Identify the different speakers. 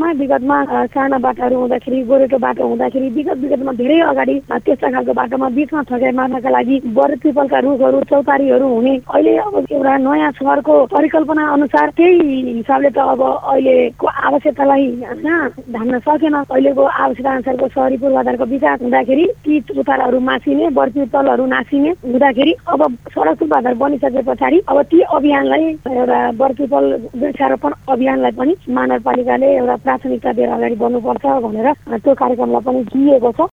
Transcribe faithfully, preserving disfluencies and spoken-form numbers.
Speaker 1: क्षेत्रमा विगतमा साना बाटाहरू हुँदाखेरि गोरेटो बाटो हुँदाखेरि विगत विगतमा धेरै अगाडि त्यस्ता खालको बाटोमा बिचमा ठगाइ मार्नका लागि बर पिपलका रुखहरू चौतारीहरू हुने अहिले अब एउटा नयाँ सहरको परिकल्पना अनुसार त्यही हिसाबले त अब अहिलेको आवश्यकतालाई धान्न सकेन। अहिलेको आवश्यकता अनुसारको शहरी पूर्वाधारको विकास हुँदाखेरि ती चौताराहरू मासिने बर पिपलहरू नासिने हुँदाखेरि अब सडक पूर्वाधार बनिसके पछाडि अब ती अभियानलाई एउटा बर पिपल वृक्षारोपण अभियानलाई पनि महानगरपालिकाले एउटा प्राथमिकता दिएर अगाडि बढ्नुपर्छ भनेर त्यो कार्यक्रमलाई पनि दिएको छ।